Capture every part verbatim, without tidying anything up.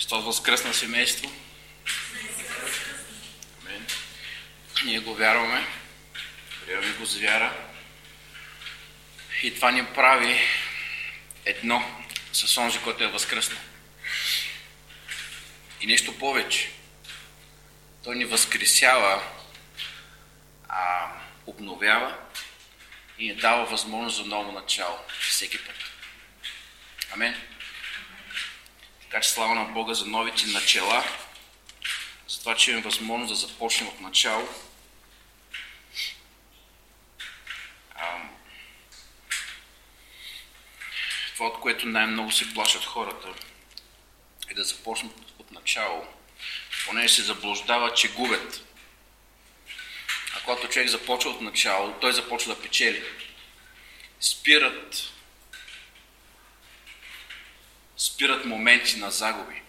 Христос възкръсна, семейство. Амин. Ние го вярваме. Приемаме го с вяра. И това ни прави едно с онзи, който е възкръснал. И нещо повече. Той ни възкресява, а, обновява и ни дава възможност за ново начало всеки път. Амин. Така че слава на Бога за новите начала, за това, че имаме възможност да започнем от начало. А, това, от което най-много се плашат хората, е да започнат от начало, понеже се заблуждава, че губят. А когато човек започва от начало, той започва да печели. Спират спират моменти на загуби.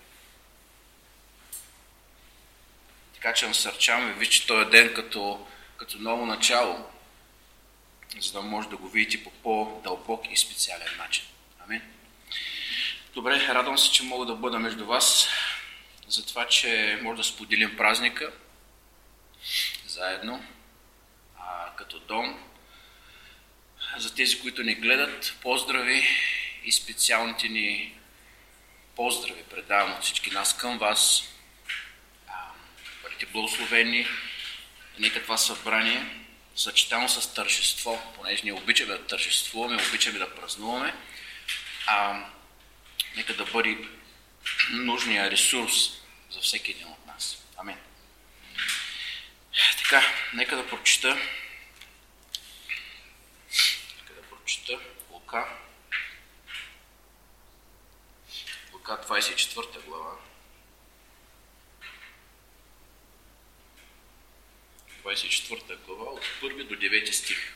Така че насърчаваме ви, че този ден като, като ново начало, за да може да го видите по по-дълбок и специален начин. Амин. Добре, радвам се, че мога да бъда между вас, за това, че може да споделим празника заедно, а, като дом. За тези, които ни гледат, поздрави и специалните ни поздрави предавам от всички нас към вас. Бъдете благословени. Нека това събрание, съчетано с тържество, понеже ние обичаме да тържествуваме, обичаме да празнуваме, а, нека да бъде нужния ресурс за всеки един от нас. Амин. Така, нека да прочита. Нека да прочита Лука. Лука двадесет и четвърта глава. двадесет и четвърта глава от първи до девети стих.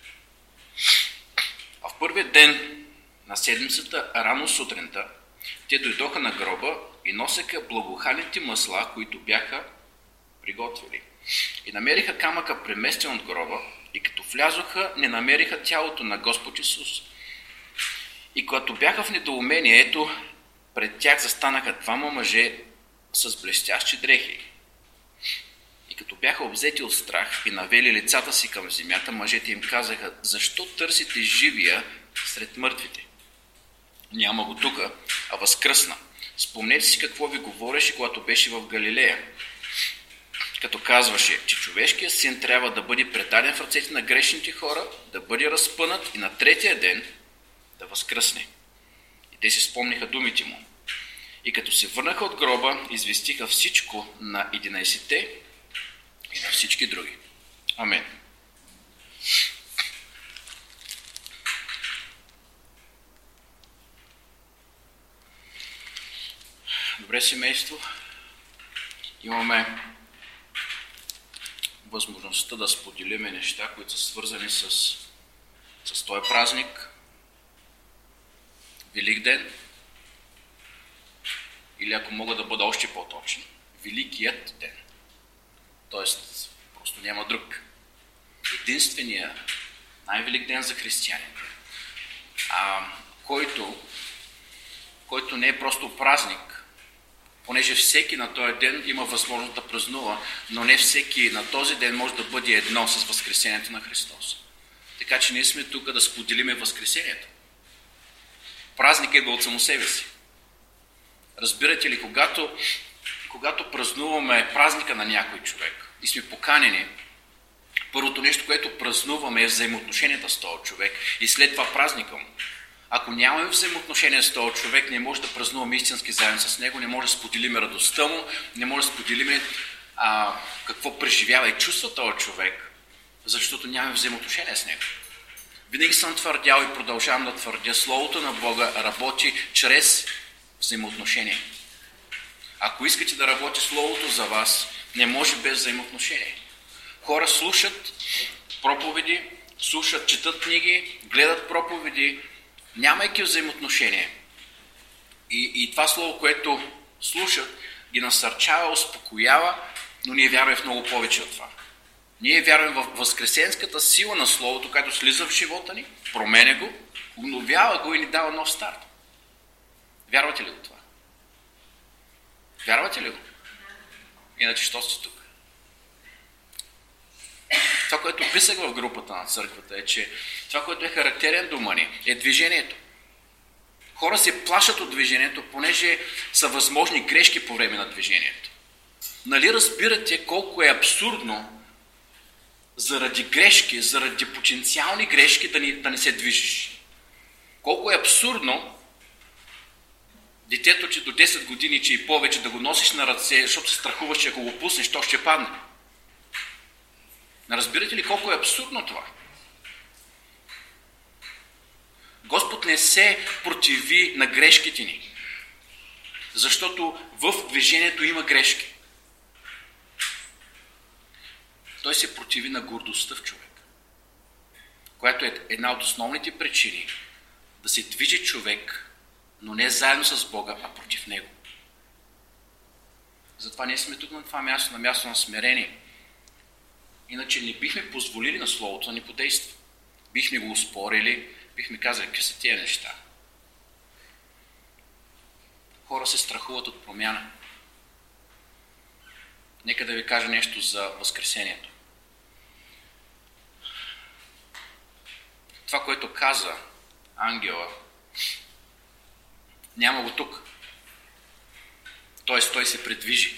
А в първият ден на седмицата, рано сутринта, те дойдоха на гроба и носеха благоуханите масла, които бяха приготвили. И намериха камъка преместен от гроба, и като влязоха, не намериха тялото на Господ Исус. И когато бяха в недоумение, ето, пред тях застанаха двама мъже с блестящи дрехи. И като бяха обзети от страх и навели лицата си към земята, мъжете им казаха: защо търсите живия сред мъртвите? Няма го тука, а възкръсна. Спомнете си какво ви говореше, когато беше в Галилея, като казваше, че човешкият син трябва да бъде предаден в ръцете на грешните хора, да бъде разпънат и на третия ден да възкръсне. И те си спомниха думите му. И като се върнаха от гроба, известиха всичко на единайсетте и на всички други. Амин. Добре, семейство. Имаме възможността да споделиме неща, които са свързани с, с този празник, Велик ден, или ако мога да бъда още по-точен, Великият ден. Тоест, просто няма друг. Единственият най-велик ден за християните, а, който, който не е просто празник, понеже всеки на този ден има възможност да празнува, но не всеки на този ден може да бъде едно с възкресението на Христос. Така че ние сме тук да споделиме възкресението. Празник идва от само себе си. Разбирате ли, когато, когато празнуваме празника на някой човек и сме поканени, първото нещо, което празнуваме, е взаимоотношенията с този човек и след това празника му. Ако нямаме взаимоотношения с този човек, не може да празнуваме истински заедно с него, не може да споделиме радостта му, не може да споделиме а, какво преживява и чувства този човек, защото нямаме взаимоотношения с него. Винаги съм твърдял и продължавам да твърдя, Словото на Бога работи чрез взаимоотношения. Ако искате да работи Словото за вас, не може без взаимоотношения. Хора слушат проповеди, слушат, четат книги, гледат проповеди, нямайки взаимоотношения. И, и това слово, което слушат, ги насърчава, успокоява, но ние вярваме в много повече от това. Ние вярваме в възкресенската сила на Словото, което слиза в живота ни, променя го, обновява го и ни дава нов старт. Вярвате ли в това? Вярвате ли го? Иначе що сте тук? Това, което писах в групата на църквата е, че това, което е характерен дума ни, е движението. Хора се плашат от движението, понеже са възможни грешки по време на движението. Нали разбирате колко е абсурдно заради грешки, заради потенциални грешки да не, да не се движиш? Колко е абсурдно детето, че до десет години, че и повече да го носиш на ръце, защото се страхуваш, че ако го пуснеш, то ще падне. Разбирате ли колко е абсурдно това? Господ не се противи на грешките ни, защото в движението има грешки. Той се противи на гордостта в човек, която е една от основните причини да се движи човек, но не заедно с Бога, а против Него. Затова ние сме тук на това място, на място на смирение. Иначе не бихме позволили на Словото да ни подейства. Бихме го успорили, бихме казали, какви са тия неща. Хора се страхуват от промяна. Нека да ви кажа нещо за Възкресението. Това, което каза ангела, няма го тук. Тоест, той се предвижи.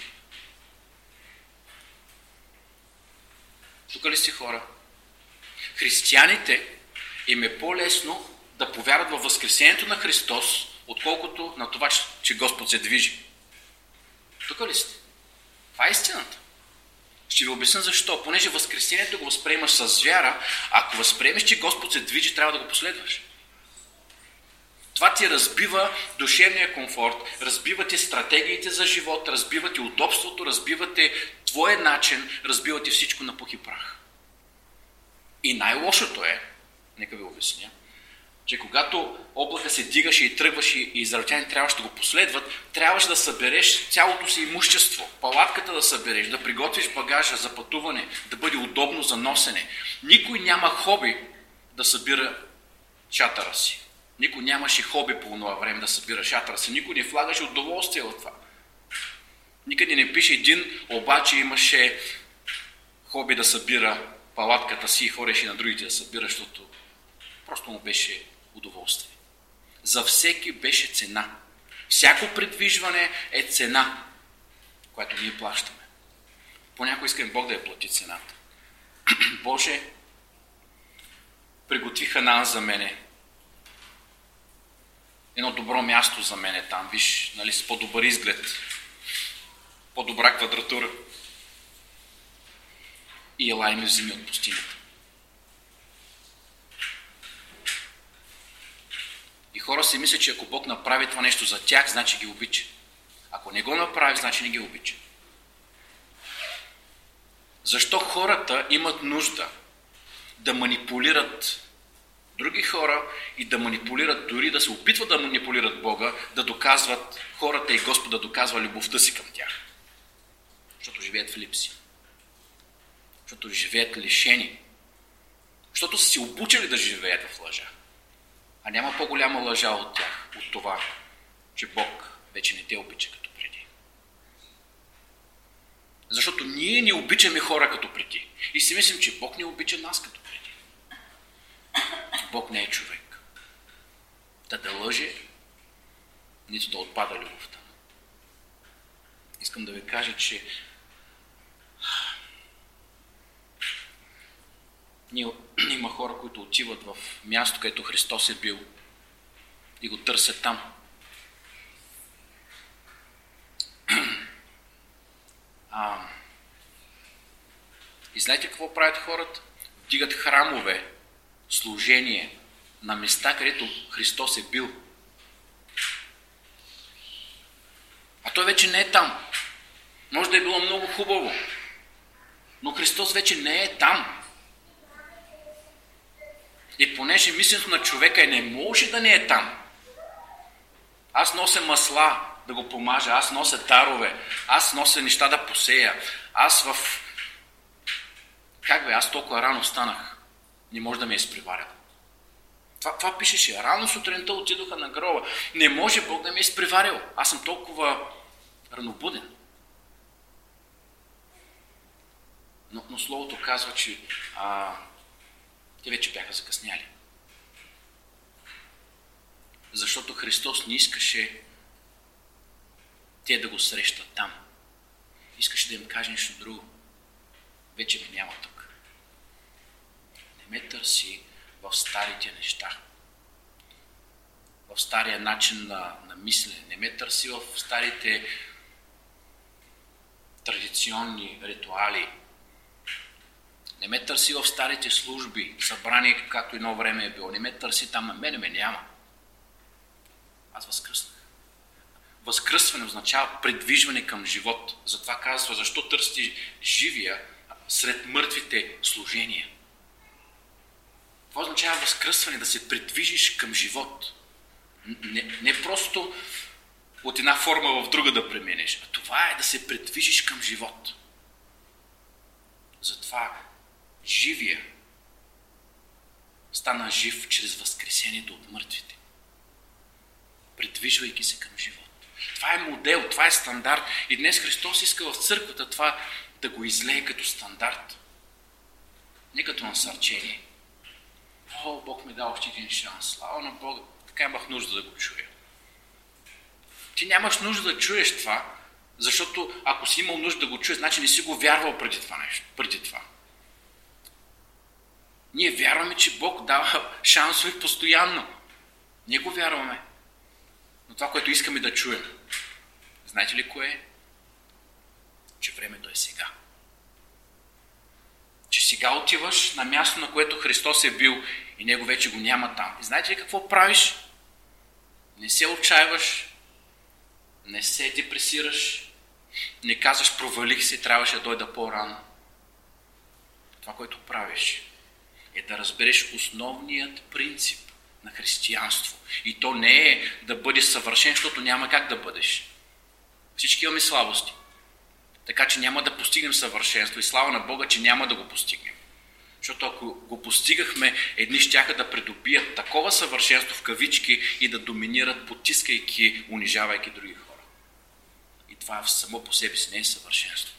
Тук ли сте, хора? Християните им е по-лесно да повярват във Възкресението на Христос, отколкото на това, че Господ се движи. Тук ли сте? Това е истината. Ще ви обясня защо. Понеже Възкресението го възприемаш с вяра, ако възприемеш, че Господ се движи, трябва да го последваш. Това ти разбива душевния комфорт, разбива ти стратегиите за живот, разбива ти удобството, разбива ти твоя начин, разбива ти всичко на пух и прах. И най-лошото е, нека ви обясня, че когато облака се дигаше и тръгваше и израелтяни трябваше да го последват, трябваше да събереш цялото си имущество, палатката да събереш, да приготвиш багажа за пътуване, да бъде удобно за носене. Никой няма хоби да събира шатъра си. Никой нямаше хоби по това време да събира шатъра си. Никой не влагаше удоволствие от това. Никъде не пише един, обаче имаше хоби да събира палатката си и хореше на другите да събира, защото просто му беше удоволствие. За всеки беше цена. Всяко придвижване е цена, която ние плащаме. Понякога искаме Бог да я плати цената. Боже, приготви Ханаан за мене. Едно добро място за мене там, виж, нали, с по-добър изглед, по-добра квадратура. И елай ме вземи от пустинята. И хора си мислят, че ако Бог направи това нещо за тях, значи ги обича. Ако не го направи, значи не ги обича. Защо хората имат нужда да манипулират други хора и да манипулират, дори да се опитват да манипулират Бога, да доказват хората и Господ да доказва любовта си към тях? Защото живеят в липси. Защото живеят лишени. Защото са си обучили да живеят в лъжа. А няма по-голяма лъжа от тях, от това, че Бог вече не те обича като преди. Защото ние не обичаме хора като преди. И си мислим, че Бог не обича нас като преди. Бог не е човек. Да да лъже, нито да отпада любовта. Искам да ви кажа, че има хора, които отиват в място, където Христос е бил и го търсят там. А, и знаете какво правят хората? Вдигат храмове, служение на места, където Христос е бил. А той вече не е там. Може да е било много хубаво, но Христос вече не е там. И понеже мисленето на човека не може да не е там. Аз нося масла да го помажа, аз нося дарове, аз нося неща да посея. Аз в... Как бе, аз толкова рано станах. Не може да ме изпреваря. Това, това пишеше. Рано сутринта отидоха на гроба. Не може Бог да ме е изпреварил. Аз съм толкова ранобуден. Но, но Словото казва, че а, те вече бяха закъсняли. Защото Христос не искаше те да го срещат там. Искаше да им каже нещо друго. Вече ме няма тук. Не ме търси в старите неща. В стария начин на, на мислене. Не ме търси в старите традиционни ритуали. Не ме търси в старите служби, събрания, както едно време е било. Не ме търси там, на мене ме няма. Аз възкръснах. Възкръсване означава придвижване към живот. Затова казва, защо търсите живия сред мъртвите служения. Това означава възкръсване, да се придвижиш към живот. Не, не просто от една форма в друга да преминеш, а това е да се придвижиш към живот. Затова живия стана жив чрез възкресението от мъртвите, придвижвайки се към живот. Това е модел, това е стандарт. И днес Христос иска в църквата това да го излее като стандарт. Не като насърчение. О, Бог ми дал още един шанс. Слава на Бога. Така имах нужда да го чуя. Ти нямаш нужда да чуеш това, защото ако си имал нужда да го чуеш, значи не си го вярвал преди това нещо. Преди това. Ние вярваме, че Бог дава шансове постоянно. Ние го вярваме. Но това, което искаме да чуем, знаете ли кое е? Че времето е сега. Че сега отиваш на място, на което Христос е бил и Него вече го няма там. И знаете ли какво правиш? Не се отчаиваш, не се депресираш, не казваш провалих се, трябваше да дойда по-рано. Това, което правиш, е да разбереш основният принцип на християнство. И то не е да бъдеш съвършен, защото няма как да бъдеш. Всички имаме слабости. Така че няма да постигнем съвършенство и слава на Бога, че няма да го постигнем. Защото ако го постигахме, едни щяха да придобият такова съвършенство в кавички и да доминират, потискайки, унижавайки други хора. И това само по себе си не е съвършенство.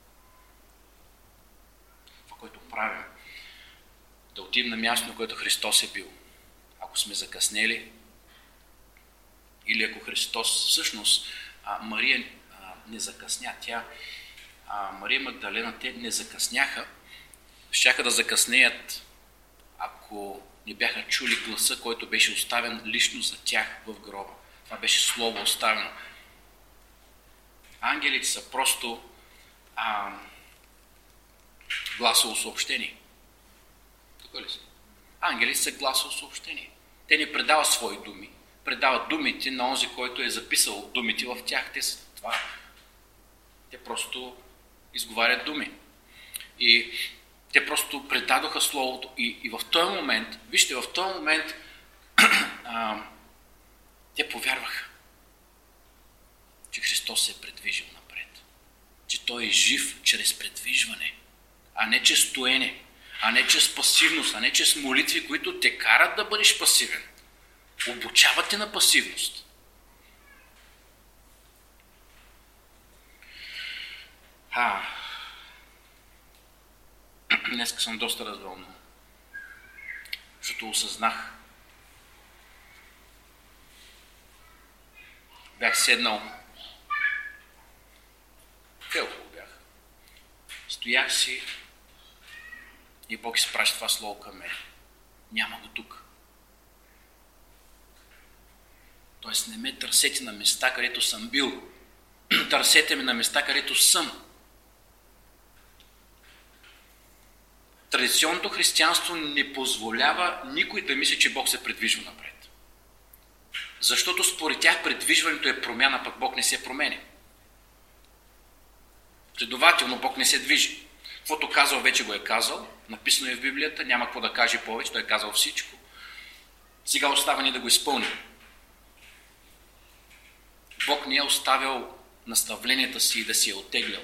Това, което правим, да отидем на място, на което Христос е бил. Ако сме закъснели, или ако Христос, всъщност, а, Мария а, не закъсня, тя, а, Мария Магдалена, те не закъсняха, щяха да закъснеят, ако не бяха чули гласа, който беше оставен лично за тях в гроба. Това беше слово оставено. Ангелите са просто а, гласово съобщение. Тук ли са? Ангелите са гласово съобщение. Те не предават свои думи, предават думите на онзи, който е записал думите в тях. Те са това. Те просто изговарят думи. И те просто предадоха Словото. И, и в този момент, вижте, в този момент а, те повярваха, че Христос се е предвижил напред. Че Той е жив чрез предвижване, а не чрез стоене, а не чрез пасивност, а не чрез молитви, които те карат да бъдеш пасивен. Обучават те на пасивност. А, днеска съм доста развълнен, защото осъзнах. Бях седнал. Келко бях. Стоях си и Бог изпраща това слово към мен. Няма го тук. Тоест не ме търсете на места, където съм бил. Търсете ме на места, където съм. Традиционното християнство не позволява никой да мисли, че Бог се придвижва напред. Защото според тях предвижването е промяна, пък Бог не се променя. Следователно Бог не се движи. Каквото казал, вече го е казал. Написано е в Библията, няма какво да каже повече, Той е казал всичко. Сега остава ни да го изпълним. Бог не е оставил наставленията си и да си е оттеглял.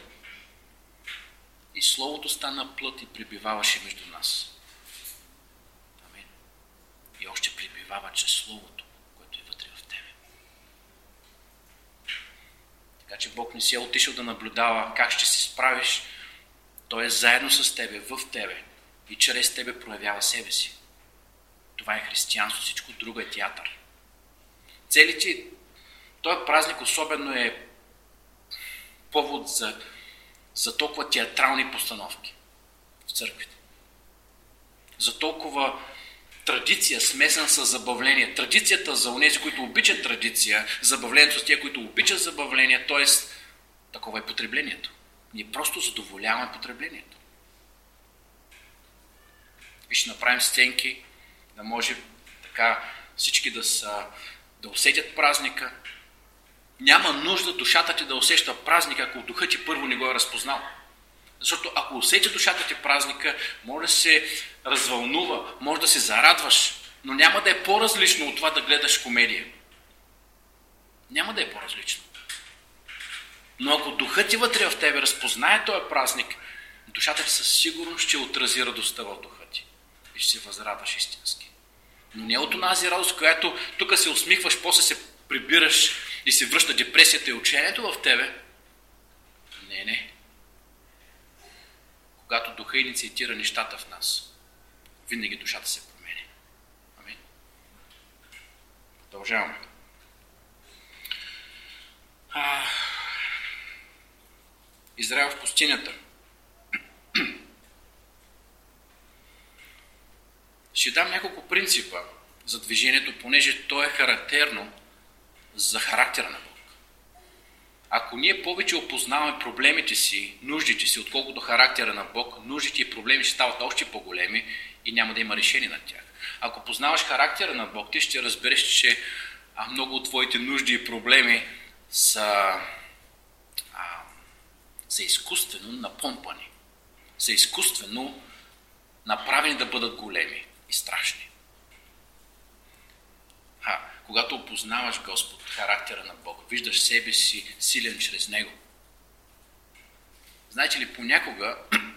И Словото стана плът и пребиваваше между нас. Амин. И още пребивава чрез Словото, което е вътре в тебе. Така че Бог не си е отишъл да наблюдава как ще се справиш. Той е заедно с тебе, в тебе и чрез тебе проявява себе си. Това е християнство, всичко друго е театър. Целите, този празник особено е повод за, за толкова театрални постановки в църквите. За толкова традиция, смесена с забавление. Традицията за онези, които обичат традиция, забавлението с тия, които обичат забавление, т.е. такова е потреблението. Ние просто задоволяваме потреблението. И ще направим сценки, да може така всички да, са, да усетят празника. Няма нужда душата ти да усеща празника, ако духът ти първо не го е разпознал. Защото ако усети душата ти празника, може да се развълнува, може да се зарадваш, но няма да е по-различно от това да гледаш комедия. Няма да е по-различно. Но ако духът ти вътре в тебе разпознае този празник, душата ти със сигурност ще отрази радостта в духа ти и ще се възрадваш истински. Но не от онази радост, която тук се усмихваш, после се прибираш и се връща депресията и учението в тебе. Не, не. Когато духа инициатира нещата в нас, винаги душата се променя. Амин. Продължаваме. А... Израел в пустинята. Ще дам няколко принципа за движението, понеже то е характерно за характера на Бог. Ако ние повече опознаваме проблемите си, нуждите си, отколкото характера на Бог, нуждите и проблеми ще стават още по-големи и няма да има решение на тях. Ако познаваш характера на Бог, ти ще разбереш, че а, много от твоите нужди и проблеми са, а, са изкуствено напомпани, са изкуствено направени да бъдат големи и страшни. А, когато опознаваш Господ, характера на Бог, виждаш себе си силен чрез Него. Знаете ли, понякога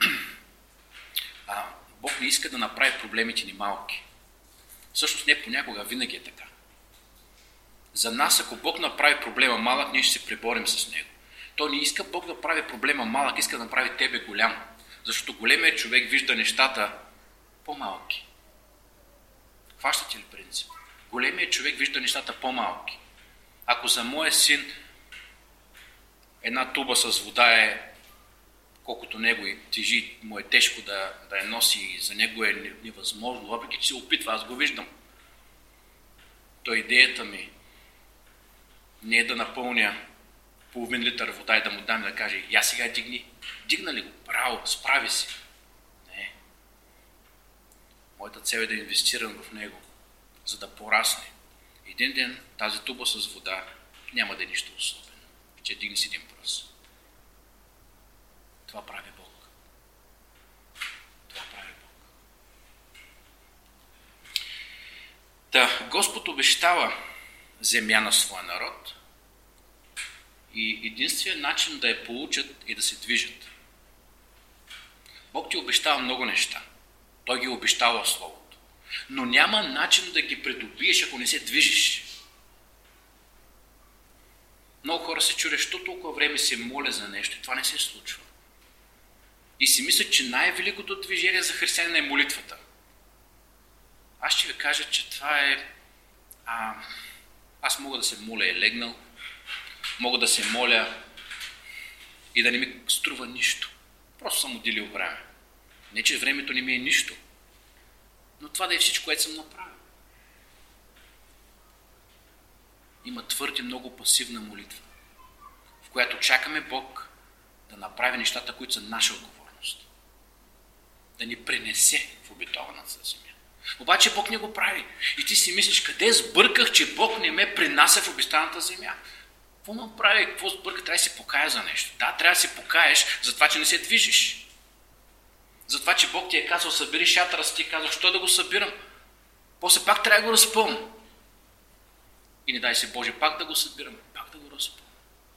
а, Бог не иска да направи проблемите ни малки. Всъщност не понякога, винаги е така. За нас, ако Бог направи проблема малък, ние ще се преборим с него. Той не иска Бог да прави проблема малък, иска да направи тебе голям. Защото големият човек вижда нещата по-малки. Хващате ли принцип? Големият човек вижда нещата по-малки. Ако за моя син една туба с вода е колкото него и тежи, му е тежко да, да я носи и за него е невъзможно, въпреки че се опитва, аз го виждам. То идеята ми не е да напълня половин литър вода и да му дам и да каже, я сега дигни. Дигна ли го? Браво, справи се. Не. Моята цел е да инвестирам в него, за да порасне. Един ден тази туба с вода няма да е нищо особено. Ще дигне си един пръст. Това прави Бог. Това прави Бог. Да, Господ обещава земя на своя народ и единственият начин да я получат е да се движат. Бог ти обещава много неща. Той ги обещава в Словото. Но няма начин да ги придобиеш, ако не се движиш. Много хора се чудят, що толкова време се моля за нещо и това не се случва. И си мислят, че най-великото движение за християнина е молитвата. Аз ще ви кажа, че това е... А, аз мога да се моля е легнал, мога да се моля и да не ми струва нищо. Просто съм отделил време. Не, че времето не ми е нищо, но това да е всичко, което съм направил. Има твърде много пасивна молитва, в която чакаме Бог да направи нещата, които са наша отговорност. Да ни пренесе в обетованата земя. Обаче Бог не го прави. И ти си мислиш, къде сбърках, че Бог не ме принася в обетованата земя? Какво ме прави? Какво сбърка? Трябва да се покая за нещо. Да, трябва да се покаеш за това, че не се движиш. За това, че Бог ти е казал, събери шатъра си, ти е казал, що да го събирам? После пак трябва да го разпълня. И не дай се Боже, пак да го събирам, пак да го разпълня.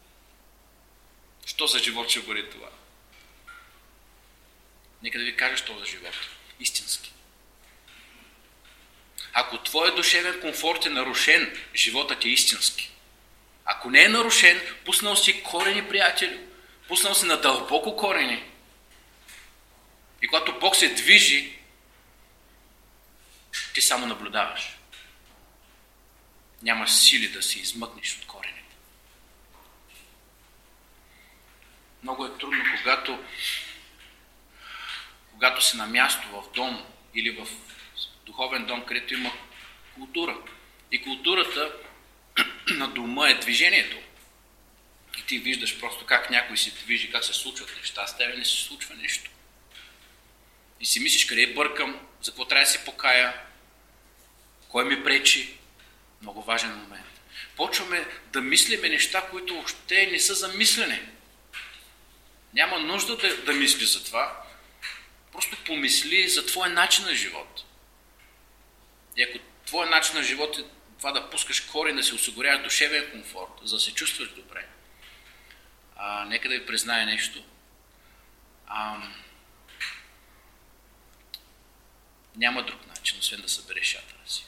Що за живот ще бъде това? Нека да ви кажа, що за живот. Истински. Ако твоят душевен комфорт е нарушен, животът е истински. Ако не е нарушен, пуснал си корени, приятели, пуснал си на дълбоко корени. И когато Бог се движи, ти само наблюдаваш. Нямаш сили да се измъкнеш от корените. Много е трудно, когато, когато си на място в дом или в духовен дом, където има култура. И културата на дома е движението. И ти виждаш просто как някой се движи, как се случват неща. С тебе не се случва нещо. И си мислиш къде бъркам, за какво трябва да се покая, кой ми пречи. Много важен момент. Почваме да мислиме неща, които въобще не са замислени. Няма нужда да, да мисли за това. Просто помисли за твоя начин на живот. И ако твоя начин на живот е това да пускаш корен, да си осигуряваш душевен комфорт, за да се чувстваш добре, а, нека да ви призная нещо. А, няма друг начин, освен да събереш шатъра си.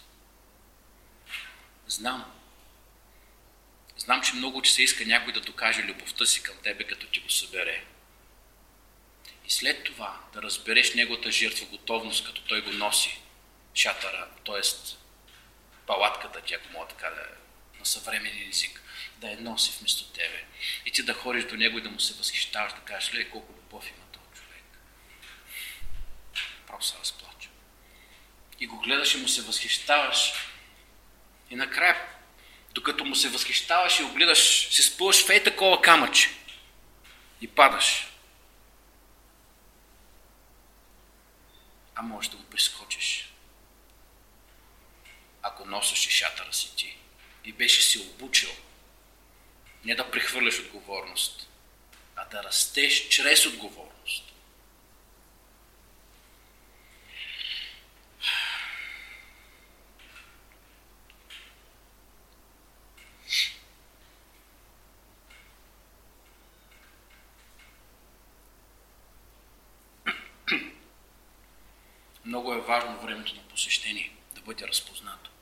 Знам. Знам, че много че се иска някой да докаже любовта си към тебе, като ти го събере. И след това да разбереш неговата жертва, готовност, като той го носи, шатъра, т.е. палатката, тя, ако мога така да на съвременен език, да я носи вместо тебе. И ти да ходиш до него и да му се възхищаваш, да кажеш, лей, колко любов има този човек. Право се разплача. И го гледаш и му се възхищаваш. И накрая, докато му се възхищаваш и го гледаш, се спъваш в ей такова камъче. И падаш. А можеш да го прескочиш. Ако носеше шатъра си ти и беше се обучил не да прехвърляш отговорност, а да растеш чрез отговорност. Много е важно времето на посещение да бъде разпознато.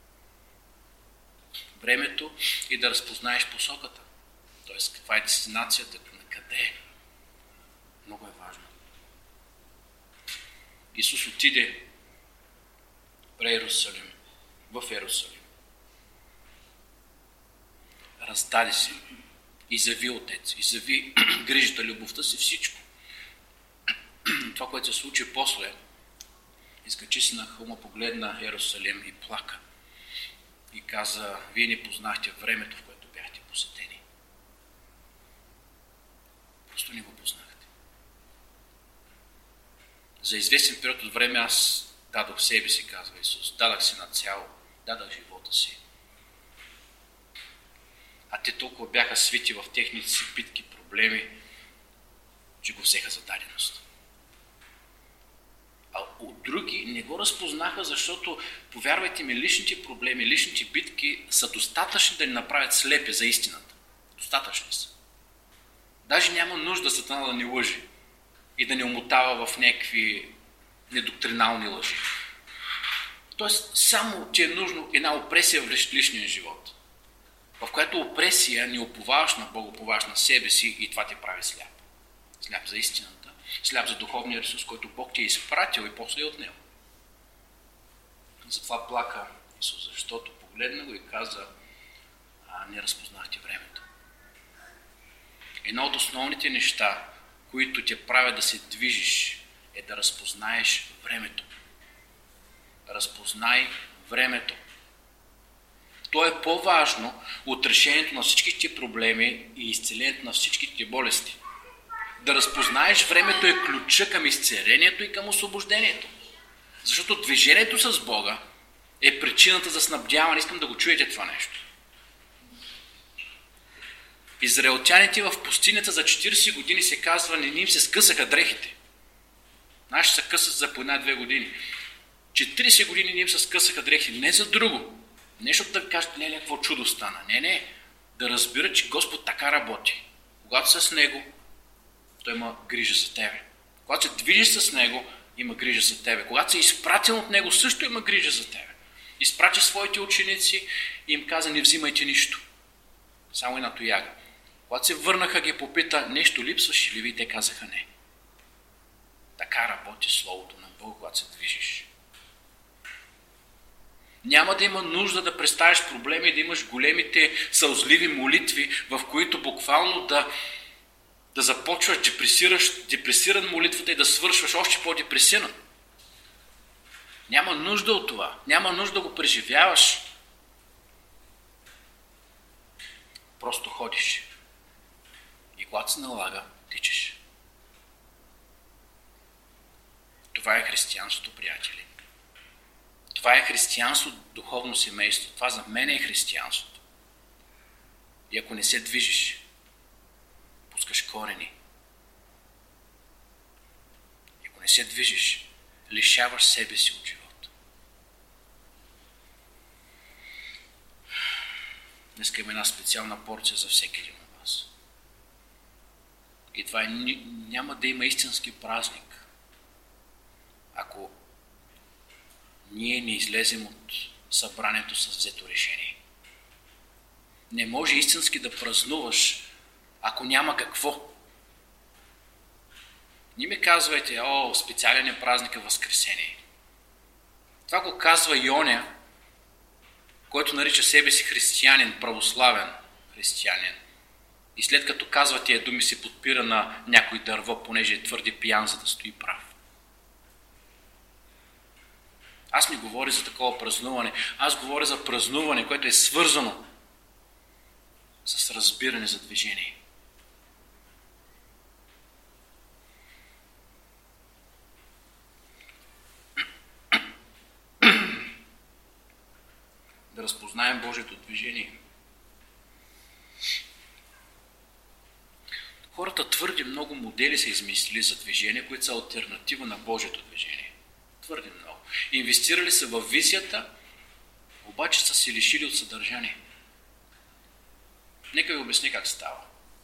Времето и да разпознаеш посоката. Т.е. каква е дестинацията, на къде е. Много е важно. Исус отиде в Иерусалим, в Иерусалим. Раздаде се. Изяви Отец. Изяви грижата, любовта си, всичко. Това, което се случи после, изкачи се на хълма, погледна Иерусалим и плака. И каза, вие не познахте времето, в което бяхте посетени. Просто не го познахте. За известен период от време аз дадох себе си, казва Исус. Дадах си на цяло, дадах живота си. А те толкова бяха свити в техните си битки, проблеми, че го взеха за даденост. А от други не го разпознаха, защото, повярвайте ми, личните проблеми, личните битки са достатъчни да ни направят слепи за истината. Достатъчни са. Даже няма нужда Сатана да ни лъжи и да ни омотава в някакви недоктринални лъжи. Тоест, само ти е нужно една опресия в личния живот, в която опресия не уповаваш на Бога, уповаваш на себе си и това те прави сляп. Сляп за истината. Сляп за духовния ресурс, който Бог ти е изпратил и после е отнел. Затова плака Исус, защото погледна го и каза, а, не разпознахте времето. Едно от основните неща, които те правят да се движиш, е да разпознаеш времето. Разпознай времето. То е по-важно от решението на всичките проблеми и изцелението на всичките болести. Да разпознаеш времето е ключа към изцелението и към освобождението. Защото движението с Бога е причината за снабдяване. Искам да го чуете това нещо. Израелтяните в пустинята за четирийсет години се казва, не им се скъсаха дрехите. Наши се късат за по една-две години. четирийсет години не им се скъсаха дрехите. Не за друго. Не защото да ви кажат, не, какво чудо стана. Не, не. Да разбират, че Господ така работи. Когато са с Него, Той има грижа за тебе. Когато се движиш с Него, има грижа за тебе. Когато си изпратен от Него, също има грижа за тебе. Изпрати своите ученици и им каза, не взимайте нищо. Само една тояга. Когато се върнаха, ги попита, нещо липсваше ли ви? Те казаха не. Така работи Словото на Бог, когато се движиш. Няма да има нужда да представиш проблеми, да имаш големите сълзливи молитви, в които буквално да, да започваш депресиран молитвата и да свършваш още по-депресиран. Няма нужда от това. Няма нужда да го преживяваш. Просто ходиш. И когато се налага, тичаш. Това е християнството, приятели. Това е християнство, духовно семейство. Това за мен е християнството. И ако не се движиш, пускаш корени. И ако не се движиш, лишаваш себе си от живота. Днес има една специална порция за всеки един от вас. И това е, няма да има истински празник, ако ние не излезем от събранието с взето решение. Не може истински да празнуваш, ако няма какво. Не ми казвайте, о, специален е празник е Възкресение. Това го казва Йоня, който нарича себе си християнин, православен християнин. И след като казва тия думи, се подпира на някой дърво, понеже е твърде пиян, за да стои прав. Аз не говоря за такова празнуване. Аз говоря за празнуване, което е свързано с разбиране за движение. Да разпознаем Божието движение. Хората твърде много модели са измислили за движение, които са алтернатива на Божието движение. Твърде много. Инвестирали са в визията, обаче са се лишили от съдържание. Нека ви обясня как става.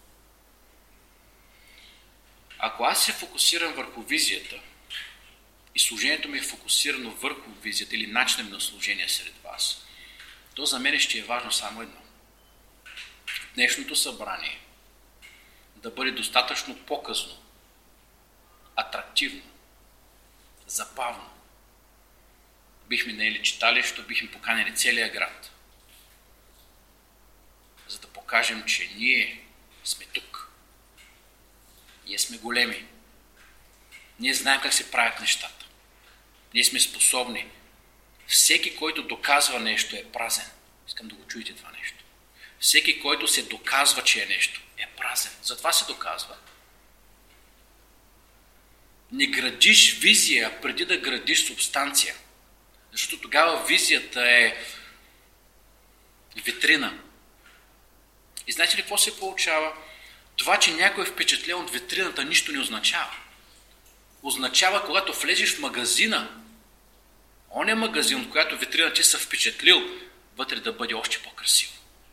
Ако аз се фокусирам върху визията и служението ми е фокусирано върху визията или начинът на служение сред вас, то за мен ще е важно само едно. Днешното събрание да бъде достатъчно показно, атрактивно, забавно. Бихме наели читалището, бихме поканили целия град, за да покажем, че ние сме тук. Ние сме големи. Ние знаем как се правят нещата. Ние сме способни. Всеки, който доказва нещо, е празен. Искам да го чуете това нещо. Всеки, който се доказва, че е нещо, е празен. Затова се доказва. Не градиш визия преди да градиш субстанция. Защото тогава визията е витрина. И знаете ли какво се получава? Това, че някой е впечатлен от витрината, нищо не означава. Означава, когато влезеш в магазина, он е магазин, от която витрина ти са впечатлил, вътре да бъде още по-красиво.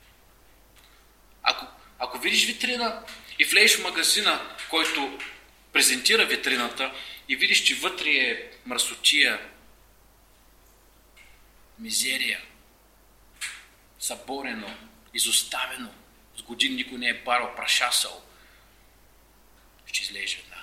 Ако, ако видиш витрина и влезеш в магазина, който презентира витрината и видиш, че вътре е мръсотия, мизерия, съборено, изоставено, с години никой не е парал, прашасал, ще излезеш веднага.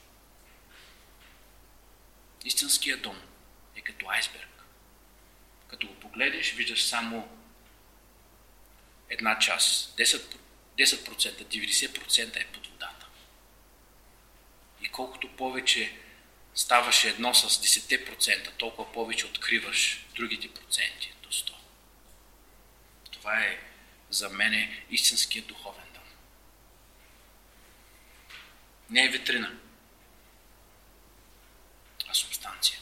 Истинският дом е като айсберг. Като го погледнеш, виждаш само една част. десет процента, деветдесет процента е под водата. И колкото повече ставаш едно с десет процента, толкова повече откриваш другите проценти до сто. Това е за мен истинският духовен дом. Не е витрина, а субстанция.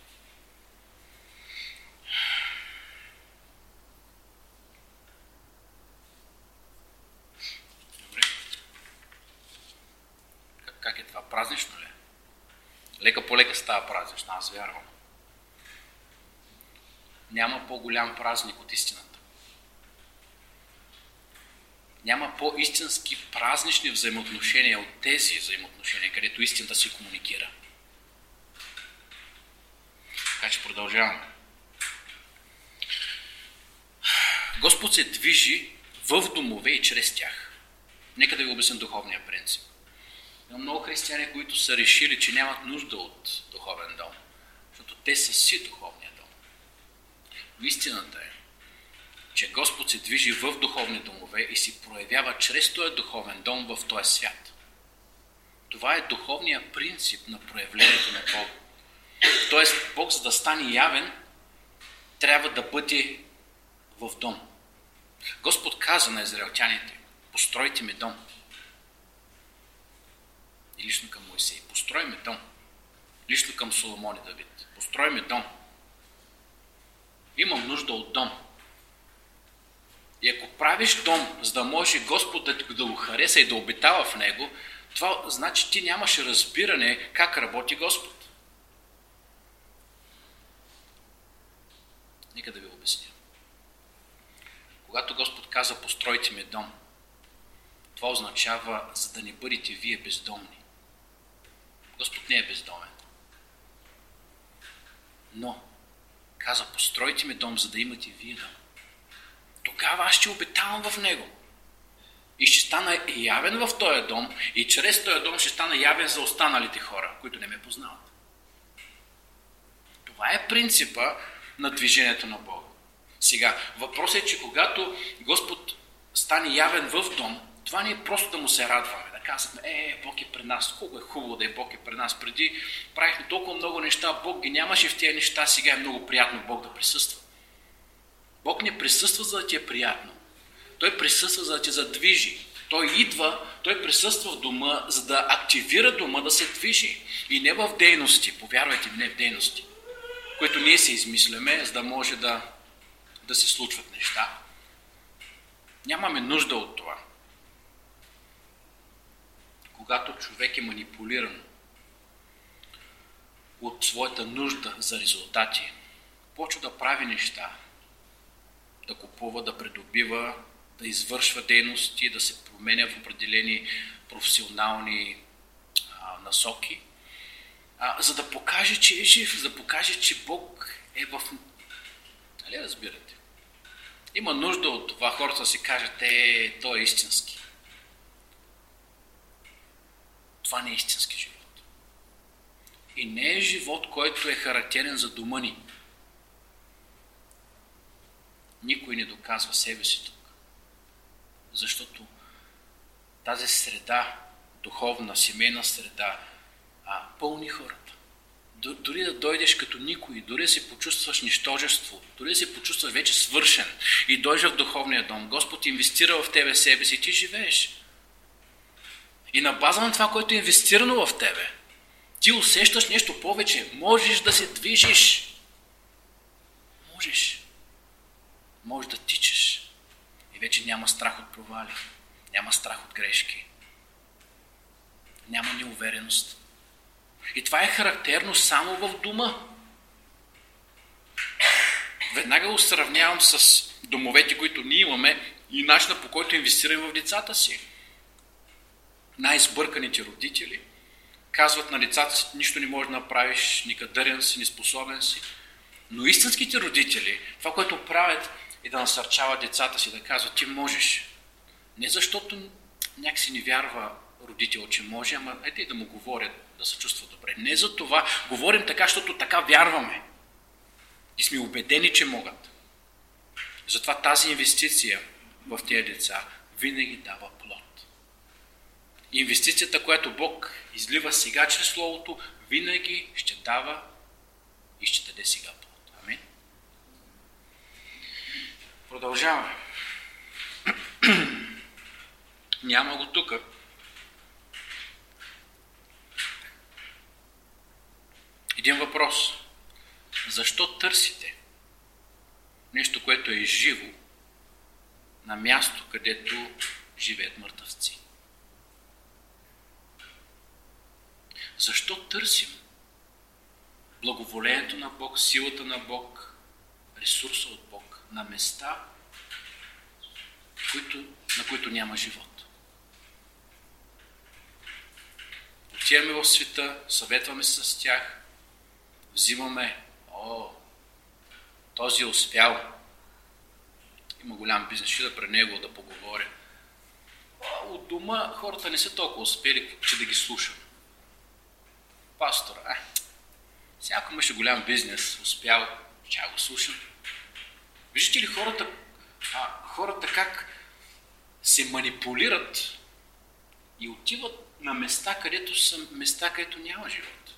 Добре. Как е това? Празнично ли? Лека по лека става празнично, аз вярвам. Няма по-голям празник от истината. Няма по-истински празнични взаимоотношения от тези взаимоотношения, където истината се комуникира. Така че продължаваме. Господ се движи в домове и чрез тях. Нека да ви обясня духовния принцип. Има много християни, които са решили, че нямат нужда от духовен дом, защото те са си духовния дом. Но истината е, че Господ се движи в духовни домове и си проявява чрез този духовен дом в този свят. Това е духовният принцип на проявлението на Бога. Тоест, Бог, за да стане явен, трябва да бъде в дом. Господ каза на израелтяните: постройте ми дом. И лично към Моисей: построй ми дом. Лично към Соломон и Давид: построй ми дом. Имам нужда от дом. И ако правиш дом, за да може Господ да, да го хареса и да обитава в него, това значи ти нямаш разбиране как работи Господ. Нека да ви обясня. Когато Господ каза: постройте ми дом, това означава, за да не бъдете вие бездомни. Господ не е бездомен. Но каза: постройте ми дом, за да имате вие дом. Тогава аз ще обитавам в него. И ще стана явен в този дом, и чрез този дом ще стана явен за останалите хора, които не ме познават. Това е принципа на движението на Бога. Сега, въпросът е, че когато Господ стане явен в дом, това не е просто да му се радваме, да казваме: е, Бог е при нас, колко е хубаво да е Бог е при нас. Преди правихме толкова много неща, Бог ги нямаше в тези неща, сега е много приятно Бог да присъства. Бог не присъства, за да ти е приятно. Той присъства, за да те задвижи. Той идва, той присъства в дома, за да активира дома да се движи. И не в дейности, повярвайте ми, не в дейности, които ние се измисляме, за да може да, да се случват неща. Нямаме нужда от това. Когато човек е манипулиран от своята нужда за резултати, почва да прави неща, да купува, да придобива, да извършва дейности, да се променя в определени професионални а, насоки, а, за да покаже, че е жив, за да покаже, че Бог е в... Нали разбирате? Има нужда от това хората да си кажат: е, той е истински. Това не е истински живот. И не е живот, който е характерен за дома ни. Никой не доказва себе си тук. Защото тази среда, духовна, семейна среда, а, пълни хората. Дори да дойдеш като никой, дори да се почувстваш нищожество, дори да се почувстваш вече свършен и дойдеш в духовния дом, Господ инвестира в тебе себе си и ти живееш. И на база на това, което е инвестирано в тебе, ти усещаш нещо повече. Можеш да се движиш. Можеш. Можеш да тичаш. И вече няма страх от провали. Няма страх от грешки. Няма неувереност. И това е характерно само в дома. Веднага го сравнявам с домовете, които ние имаме и начина, по който инвестираме в децата си. Най-сбърканите родители казват на децата си: нищо не можеш да направиш, никадърен си, неспособен си. Но истинските родители, това, което правят, е да насърчават децата си, да казват: ти можеш. Не защото някакси не вярва родител, че може, ама ето и да му говорят, да се чувства добре. Не за това. Говорим така, защото така вярваме. И сме убедени, че могат. Затова тази инвестиция в тези деца винаги дава плод. Инвестицията, която Бог излива сега чрез Словото, винаги ще дава и ще даде сега плод. Амин. Продължаваме. Няма го тук. Един въпрос. Защо търсите нещо, което е живо, на място, където живеят мъртъвци? Защо търсим благоволението на Бог, силата на Бог, ресурса от Бог на места, които, на които няма живот? Отиваме в света, съветваме се с тях, взимаме: о, този е успял. има голям бизнес, ще да при него да поговоря. От дома хората не са толкова успели, че да ги слушам. Пастор, а, всяко имаше голям бизнес, успял, че го слушам. Виждате ли хората, а, хората как се манипулират и отиват на места, където са места, където няма живот.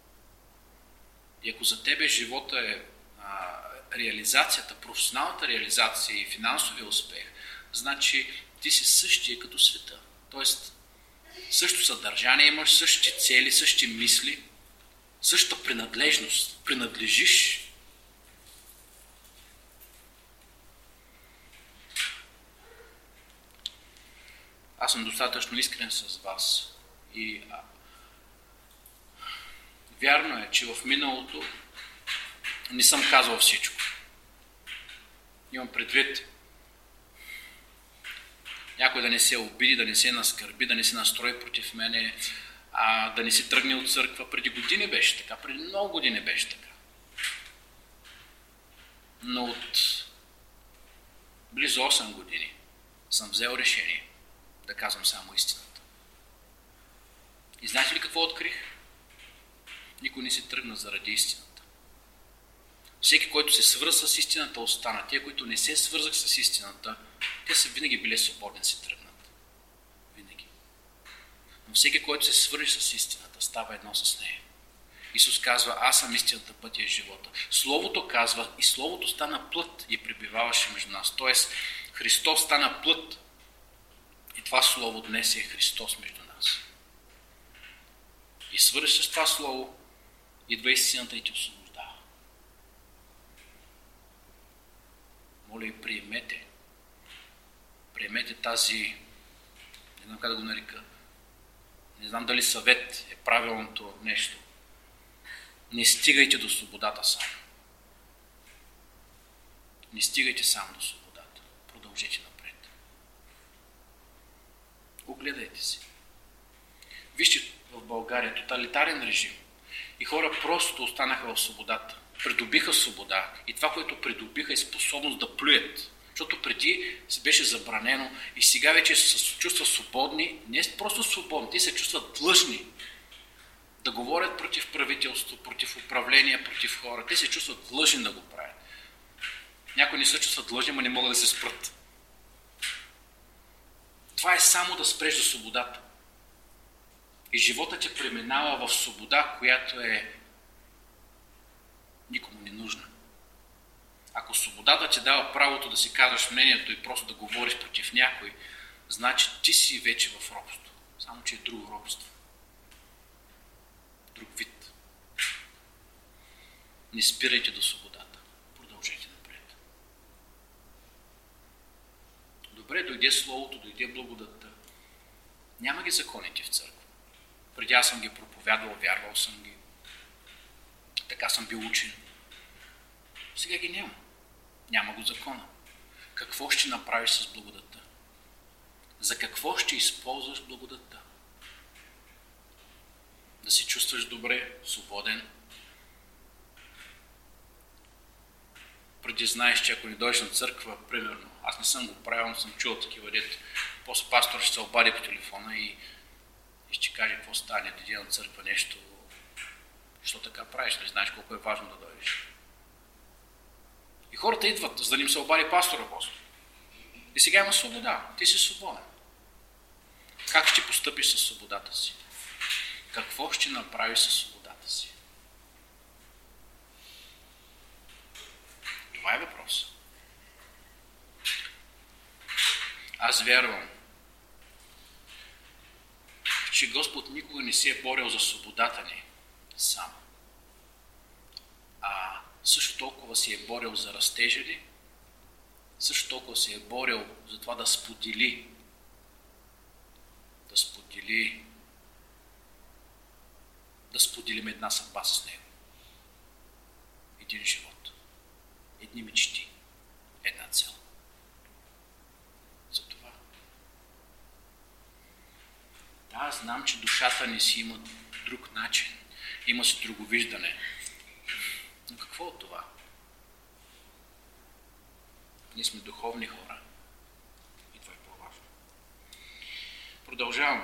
И ако за тебе живота е а, реализацията, професионалната реализация и финансовия успех, значи ти си същия като света. Тоест, също съдържание имаш, същите цели, същите мисли, същата принадлежност. Принадлежиш. Аз съм достатъчно искрен с вас. И а, вярно е, че в миналото не съм казал всичко. Имам предвид някой да не се обиди, да не се наскърби, да не се настрои против мене, а, да не се тръгне от църква. Преди години беше така, преди много години беше така. Но от близо осем години съм взел решение да казвам само истината. И знаете ли какво открих? Никой не се тръгна заради истината. Всеки, който се свърза с истината, остана. Те, които не се свързах с истината, те са винаги били свободни да се тръгнат. Винаги. Но всеки, който се свържи с истината, става едно с нея. Исус казва, аз съм истината, пътя и живота. Словото казва, и Словото стана плът и пребиваваше между нас. Тоест, Христос стана плът. И това Слово днес е Христос между нас. И свърши с това Слово, идва истината и ти освобождава. Моля и приемете. Приемете тази, не знам как да го нарека, не знам дали съвет е правилното нещо. Не стигайте до свободата само. Не стигайте само до свободата. Продължете напред. Огледайте се. Вижте в България тоталитарен режим и хора просто останаха в свободата. Придобиха свобода и това, което придобиха е способност да плюят. Защото преди се беше забранено и сега вече се чувстват свободни, не просто свободни, те се чувстват длъжни да говорят против правителство, против управление, против хора. Те се чувстват длъжни да го правят. Някои не се чувстват длъжни, но не могат да се спрат. Това е само да спреш до свободата. И живота те преминава в свобода, която е никому не нужна. Ако свободата ти дава правото да си казваш мнението и просто да говориш против някой, значи ти си вече в робство. Само че е друго робство. Друг вид. Не спирайте до свободата. Продължете напред. Добре, дойде Словото, дойде благодатта. Няма ги законите в църква. Преди аз съм ги проповядвал, вярвал съм ги. Така съм бил учен. Сега ги няма. Няма го закона. Какво ще направиш с благодатта? За какво ще използваш благодатта? Да се чувстваш добре, свободен. Преди знаеш, че ако не дойдеш на църква, примерно, аз не съм го правил, но съм чул такива дето. После пастор ще се обади по телефона и, и ще каже какво стане, дойде на църква нещо. Що така правиш? Не знаеш колко е важно да дойдеш. И хората идват, за да им се обади пастора после. И сега има свобода. Ти си свободен. Как ще постъпиш със свободата си? Какво ще направиш със свободата си? Това е въпрос. Аз вярвам, че Господ никога не се е борил за свободата ни сам. А също толкова се е борил за растежа ни, също толкова се е борил за това да сподели, да сподели, да споделим една съдба с Него. Един живот, едни мечти, една цел. Затова. Да, знам, че душата ни си има друг начин, има си друго виждане. Но какво от това? Ние сме духовни хора. И това е по-важно. Продължаваме.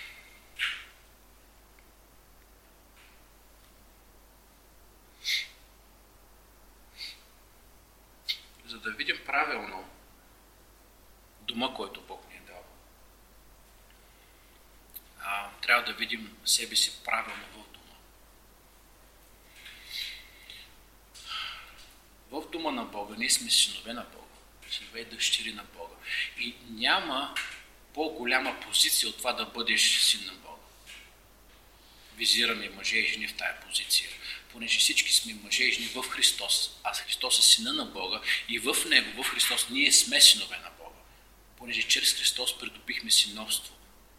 За да видим правилно дома, който Бог ни е дал, а, трябва да видим себе си правилно в дома. В дома на Бога ние сме синове на Бога, синове и дъщери на Бога. И няма по-голяма позиция от това да бъдеш син на Бога. Визираме мъже и жени в тая позиция, понеже всички сме мъже и жени в Христос, а Христос е сина на Бога и в Него, в Христос, ние сме синове на Бога, понеже чрез Христос придобихме синовство,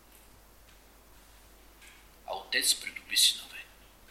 а Отец придоби синове.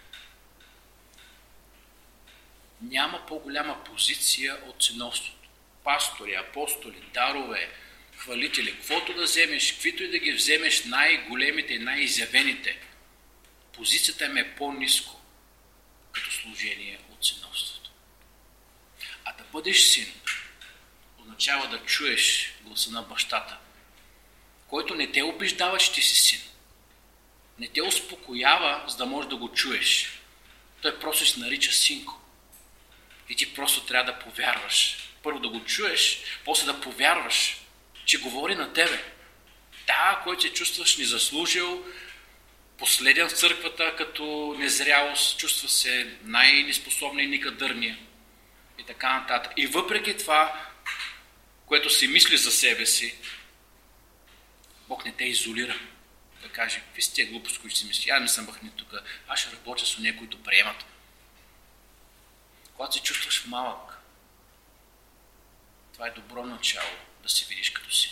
Няма по-голяма позиция от синовството. Пастори, апостоли, дарове, хвалители, каквото да вземеш, каквито и да ги вземеш, най-големите и най-изявените, позицията им е по-ниско като служение от синовството. А да бъдеш син означава да чуеш гласа на бащата, който не те убеждава, че ти си син. Не те успокоява, за да можеш да го чуеш. Той просто се нарича синко. И ти просто трябва да повярваш. Първо да го чуеш, после да повярваш, че говори на тебе. Да, който се чувстваш незаслужил, последен в църквата като незрялост, чувства се най-неспособния и никадърния и така нататък. И въпреки това, което си мисли за себе си, Бог не те изолира. Да каже, какви сте тия глупости, които си мисли, аз не съм бъхни тук, аз ще работя с нея, които приемат. Когато се чувстваш малък, това е добро начало да се видиш като син.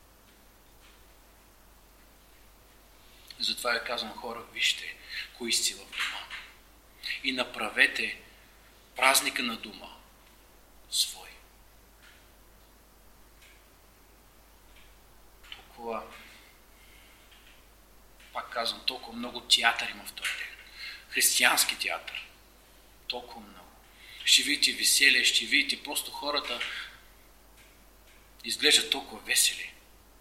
И затова ви казвам, хора, вижте кои сте в дома и направете празника на дома свой. Толкова, пак казвам, толкова много театър има в този ден. Християнски театър. Толкова много. Ще видите веселие, ще видите просто хората изглеждат толкова весели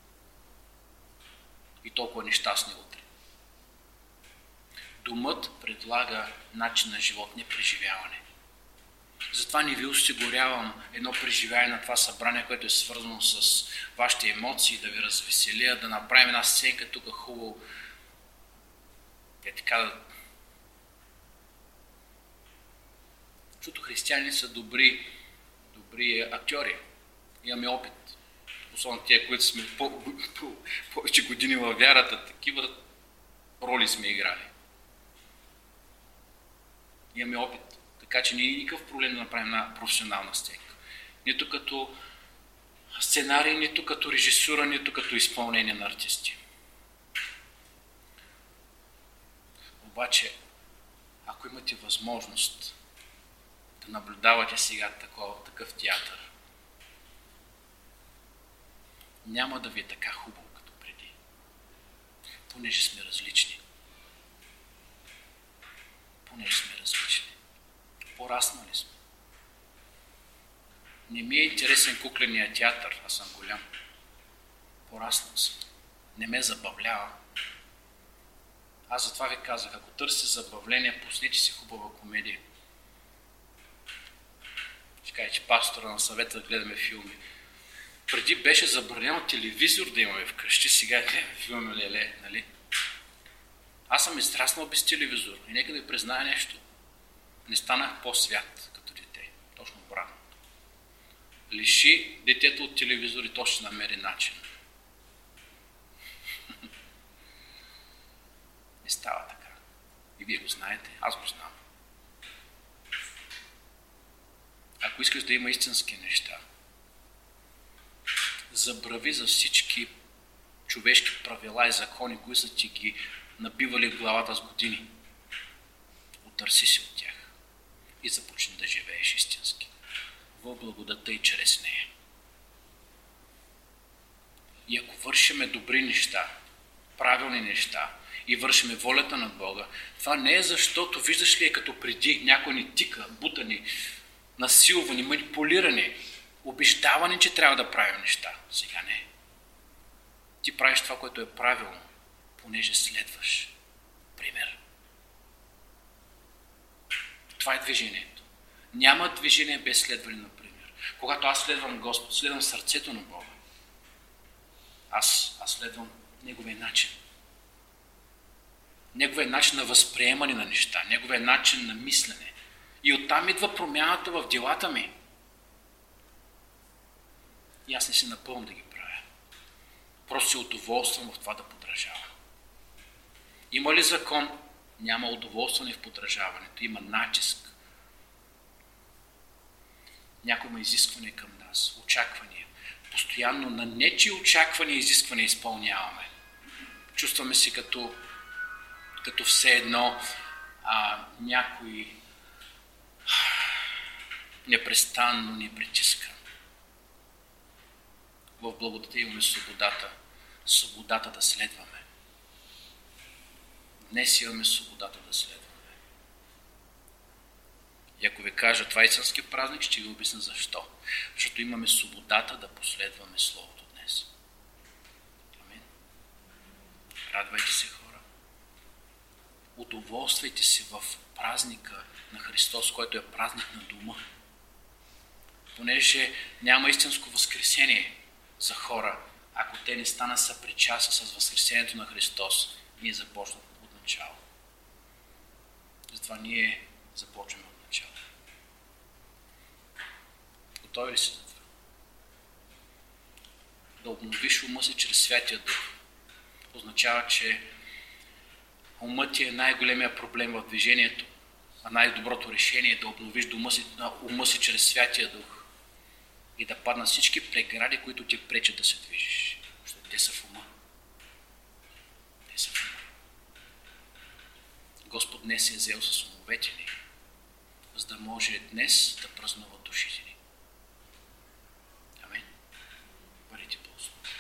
и толкова нещастни утре. Домът предлага начин на живот, не преживяване. Затова не ви осигурявам едно преживяване на това събрание, което е свързано с вашите емоции, да ви развеселя, да направим една сценка тук хубаво. Е така да... Защото християни са добри, добри актьори. Имаме опит. Особено тия, които сме по, по, повече години във вярата, такива роли сме играли. Имаме опит. Така че не е никакъв проблем да направим една професионална сценка. Нито като сценарий, нито като режисура, нито като изпълнение на артисти. Обаче, ако имате възможност да наблюдавате сега такова, такъв театър, няма да ви е така хубаво като преди, понеже сме различни. Понеже сме различни. Пораснали сме. Не ми е интересен кукления театър, аз съм голям. Пораснал съм. Не ме забавлява. Аз затова ви казах, ако търсите забавление, пуснете си хубава комедия. Ще кажа, че пастора на съвета да гледаме филми. Преди беше забранено телевизор да имаме вкъщи, сега гледаме филми, леле, нали? Аз съм израснал без телевизор и нека да ви призная нещо. Не станах по-свят като дете. Точно обратното. Лиши детето от телевизор и то ще намери начин. Не става така. И вие го знаете, аз го знам. Ако искаш да има истински неща, забрави за всички човешки правила и закони, които са ти ги набивали в главата с години. Отърси се от тях и започни да живееш истински в благодата и чрез нея. И ако вършиме добри неща, правилни неща и вършиме волята на Бога, това не е защото, виждаш ли, е като преди някой ни тика, бутани, насилвани, манипулирани, убеждавани, че трябва да правим неща. Сега не. Ти правиш това, което е правилно, понеже следваш пример. Това е движението. Няма движение без следване на пример. Когато аз следвам Господ, следвам сърцето на Бога, аз, аз следвам Неговия начин. Неговия начин на възприемане на неща, Неговия начин на мислене. И оттам идва промяната в делата ми. И аз не се напълвам да ги правя. Просто се удоволствам в това да подражавам. Има ли закон? Няма удоволстване в подражаването. Има натиск. Някой има изискване към нас. Очаквания. Постоянно на нечи очаквания и изисквания изпълняваме. Чувстваме се като, като все едно а, някой непрестанно ни притиска. В благодата имаме свободата. Свободата да следваме. Днес имаме свободата да следваме. И ако ви кажа това е истински празник, ще ви обясня защо. Защото имаме свободата да последваме Словото днес. Амин. Радвайте се, хора. Удоволствайте се в празника на Христос, който е празник на дома. Понеже няма истинско възкресение за хора, ако те не станат съпричастни с възкресението на Христос и не започнат от начало. Затова ние започваме от начало. Готови ли си за това? Да обновиш ума си чрез Святия Дух означава, че умът ти е най-големия проблем в движението, а най-доброто решение е да обновиш ума си, ума си чрез Святия Дух и да паднат всички прегради, които ти пречат да се движиш. Защото те са в ума. Те са в ума. Господ днес е взел с умовете ни, за да може днес да празнуват душите ни. Амин. Бъдете благословени.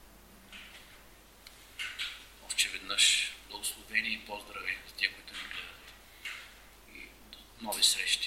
Още веднъж благословени и поздрави за тия, които ни гледат. И до нови срещи.